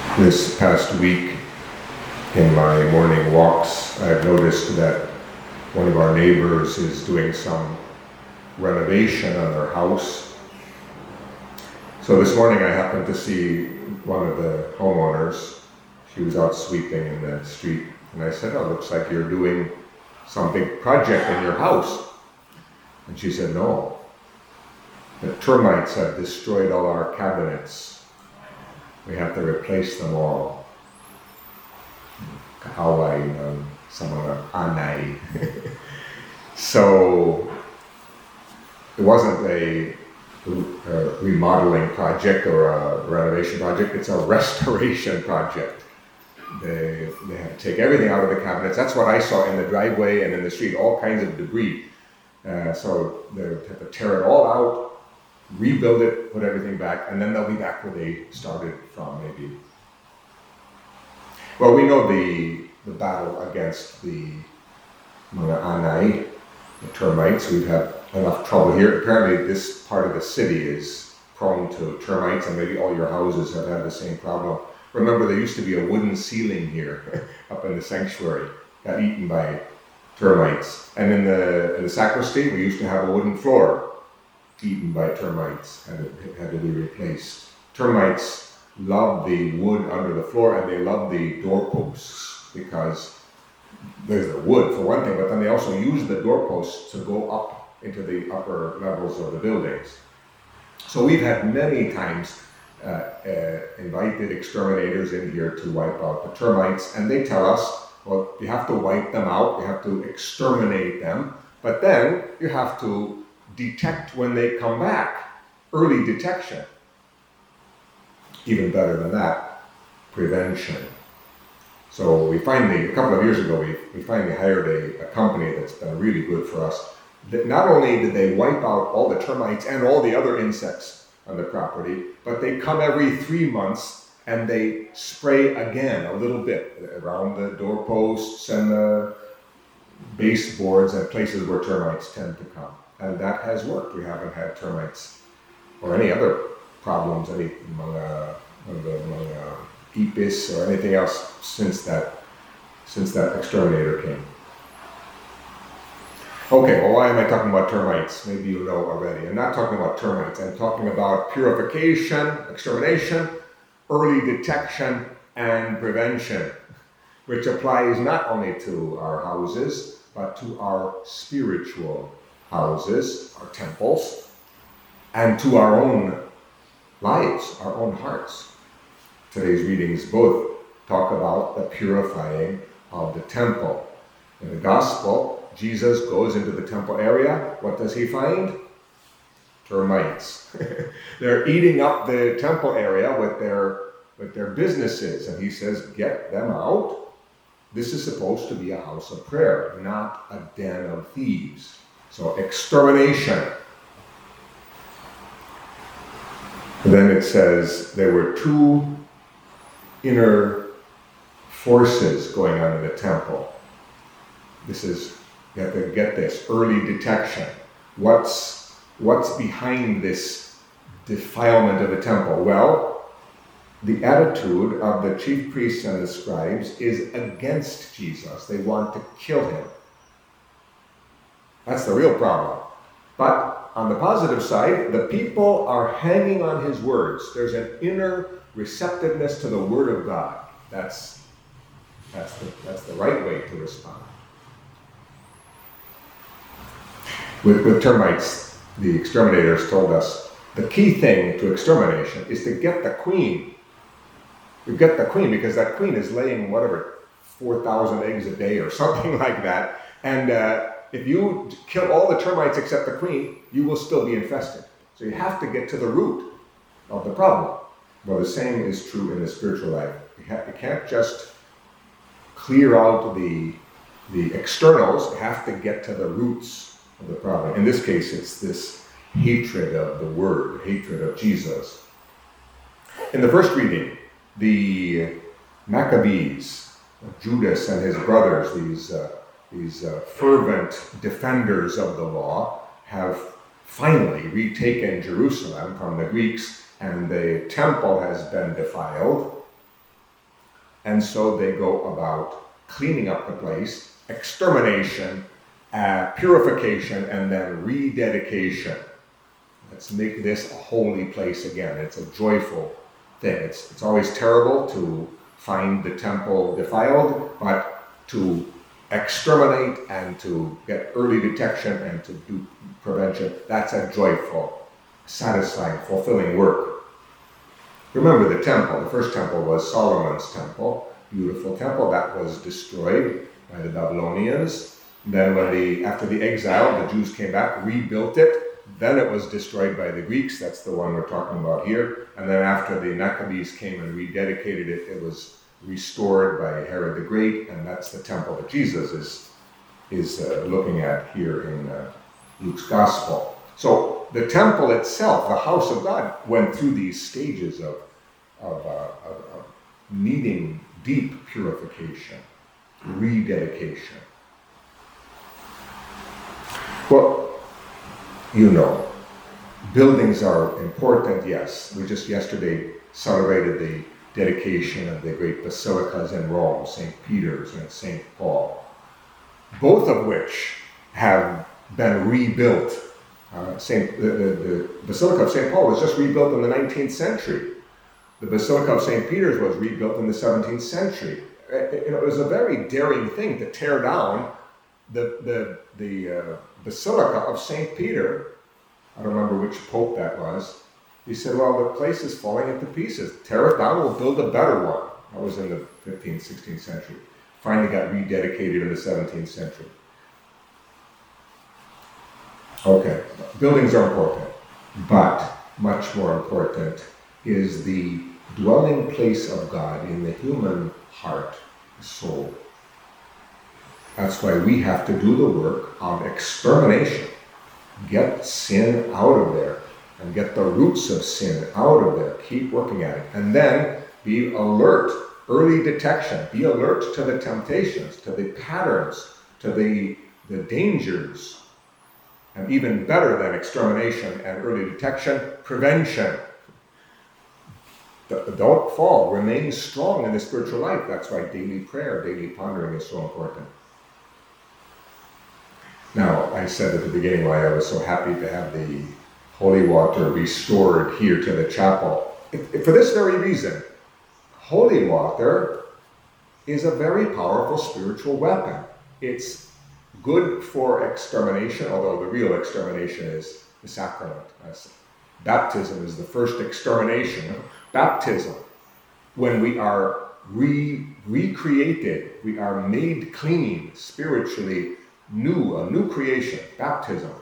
This past week, in my morning walks, I've noticed that one of our neighbors is doing some renovation on their house. So this morning I happened to see one of the homeowners. She was out sweeping in the street, and I said, "Oh, looks like you're doing some big project in your house." And she said, "No, the termites have destroyed all our cabinets. We have to replace them all." Kaaway ng sa mga anay. So it wasn't a remodeling project or a renovation project, it's a restoration project. They had to take everything out of the cabinets. That's what I saw in the driveway and in the street, all kinds of debris. So they have to tear it all out, rebuild it, put everything back, and then they'll be back where they started from, maybe. Well, we know the battle against the mga anay, the termites. We've had enough trouble here. Apparently this part of the city is prone to termites, and maybe all your houses have had the same problem. Remember, there used to be a wooden ceiling here up in the sanctuary, got eaten by termites. And in the sacristy, we used to have a wooden floor eaten by termites, and it had to be replaced. Termites love the wood under the floor, and they love the doorposts because there's the wood for one thing, but then they also use the doorposts to go up into the upper levels of the buildings. So we've had many times invited exterminators in here to wipe out the termites, and they tell us, well, you have to wipe them out, you have to exterminate them, but then you have to detect when they come back. Early detection. Even better than that, prevention. So we finally, a couple of years ago, we finally hired a company that's been really good for us. That not only did they wipe out all the termites and all the other insects on the property, but they come every 3 months and they spray again a little bit around the doorposts and the baseboards and places where termites tend to come. And that has worked. We haven't had termites or any other problems, any mga ipis or anything else since that exterminator came. Okay, well, why am I talking about termites? Maybe you know already. I'm not talking about termites. I'm talking about purification, extermination, early detection, and prevention, which applies not only to our houses, but to our spiritual houses, our temples, and to our own lives, our own hearts. Today's readings both talk about the purifying of the temple. In the gospel, Jesus goes into the temple area. What does he find? Termites. They're eating up the temple area with their businesses, and he says, "Get them out. This is supposed to be a house of prayer, not a den of thieves." So extermination. Then it says there were two inner forces going on in the temple. You have to get this, early detection. What's behind this defilement of the temple? Well, the attitude of the chief priests and the scribes is against Jesus. They want to kill him. That's the real problem. But on the positive side, the people are hanging on his words. There's an inner receptiveness to the word of God. That's the right way to respond. With termites, the exterminators told us the key thing to extermination is to get the queen. You get the queen because that queen is laying 4,000 eggs a day or something like that. And if you kill all the termites except the queen, you will still be infested. So you have to get to the root of the problem. Well, the same is true in the spiritual life. You can't just clear out the externals. You have to get to the roots of the problem. In this case, it's this hatred of the word, hatred of Jesus. In the first reading, the Maccabees, Judas and his brothers, these fervent defenders of the law, have finally retaken Jerusalem from the Greeks, and the temple has been defiled. And so they go about cleaning up the place, extermination, purification, and then rededication. Let's make this a holy place again. It's a joyful thing. It's always terrible to find the temple defiled, but to exterminate and to get early detection and to do prevention, that's a joyful, satisfying, fulfilling work. Remember the temple. The first temple was Solomon's temple, beautiful temple that was destroyed by the Babylonians. Then after the exile, the Jews came back, rebuilt it. Then it was destroyed by the Greeks. That's the one we're talking about here. And then after the Maccabees came and rededicated it, it was restored by Herod the Great, and that's the temple that Jesus is looking at here in Luke's Gospel. So the temple itself, the house of God, went through these stages of needing deep purification, rededication. Well, buildings are important, yes. We just yesterday celebrated the dedication of the great basilicas in Rome, St. Peter's and St. Paul, both of which have been rebuilt. The Basilica of St. Paul was just rebuilt in the 19th century. The Basilica of St. Peter's was rebuilt in the 17th century. It was a very daring thing to tear down the Basilica of St. Peter. I don't remember which pope that was. He said, well, the place is falling into pieces. Tear it down, we'll build a better one. That was in the 15th, 16th century. Finally got rededicated in the 17th century. Okay, buildings are important, but much more important is the dwelling place of God in the human heart, soul. That's why we have to do the work of extermination. Get sin out of there and get the roots of sin out of there. Keep working at it. And then be alert, early detection. Be alert to the temptations, to the patterns, to the dangers. And even better than extermination and early detection, prevention. Don't fall. Remain strong in the spiritual life. That's why daily prayer, daily pondering is so important. Now, I said at the beginning why I was so happy to have the holy water restored here to the chapel. For this very reason, holy water is a very powerful spiritual weapon. It's good for extermination, although the real extermination is the sacrament. Baptism is the first extermination. Baptism, when we are recreated, we are made clean, spiritually new, a new creation, baptism.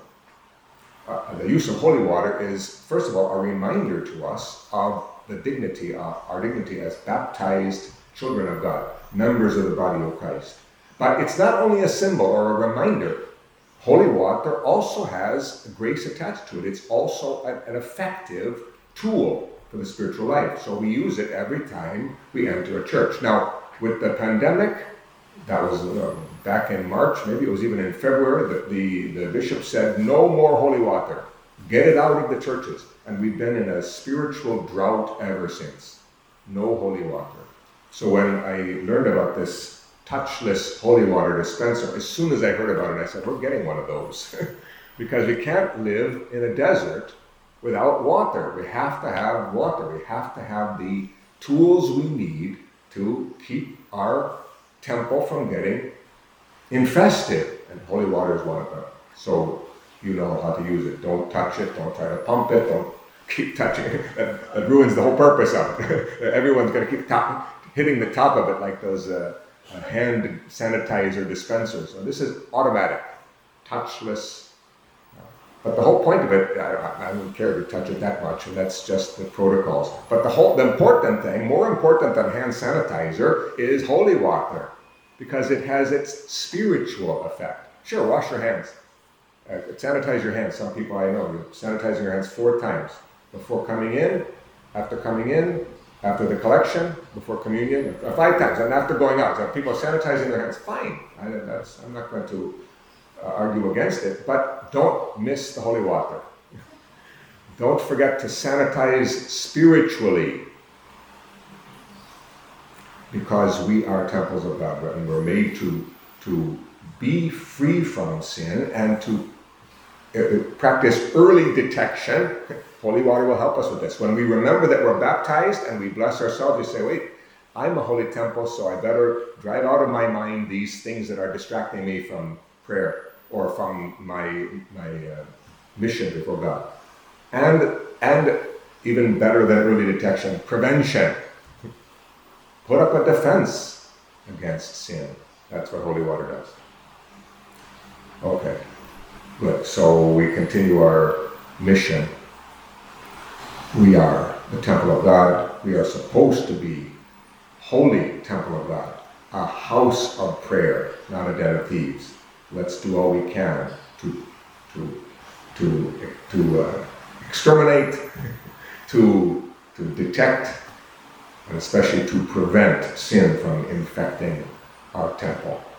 The use of holy water is, first of all, a reminder to us of the dignity, our dignity as baptized children of God, members of the body of Christ. But it's not only a symbol or a reminder. Holy water also has grace attached to it. It's also an effective tool for the spiritual life. So we use it every time we enter a church. Now, with the pandemic, that was back in March, maybe it was even in February, the bishop said, no more holy water. Get it out of the churches. And we've been in a spiritual drought ever since. No holy water. So when I learned about this touchless holy water dispenser, as soon as I heard about it, I said, we're getting one of those. Because we can't live in a desert without water. We have to have water. We have to have the tools we need to keep our temple from getting infested, and holy water is one of them. So you know how to use it. Don't touch it, don't try to pump it, don't keep touching it. That ruins the whole purpose of it. Everyone's going to keep hitting the top of it like those hand sanitizer dispensers. So this is automatic, touchless. But the whole point of it, I don't care to touch it that much, and that's just the protocols. But the important thing, more important than hand sanitizer, is holy water, because it has its spiritual effect. Sure, wash your hands. Sanitize your hands. Some people I know, you're sanitizing your hands 4 times. Before coming in, after the collection, before communion, 5 times, and after going out. So people are sanitizing their hands, fine. I'm not going to argue against it, but don't miss the holy water. Don't forget to sanitize spiritually. because we are temples of God, and we're made to be free from sin and to practice early detection. Holy water will help us with this. When we remember that we're baptized and we bless ourselves, we say, wait, I'm a holy temple, so I better drive out of my mind these things that are distracting me from prayer or from my mission before God. And even better than early detection, prevention. Put up a defense against sin. That's what holy water does. Okay, good. So we continue our mission. We are the temple of God. We are supposed to be holy temple of God, a house of prayer, not a den of thieves. Let's do all we can to exterminate, to detect, and especially to prevent sin from infecting our temple.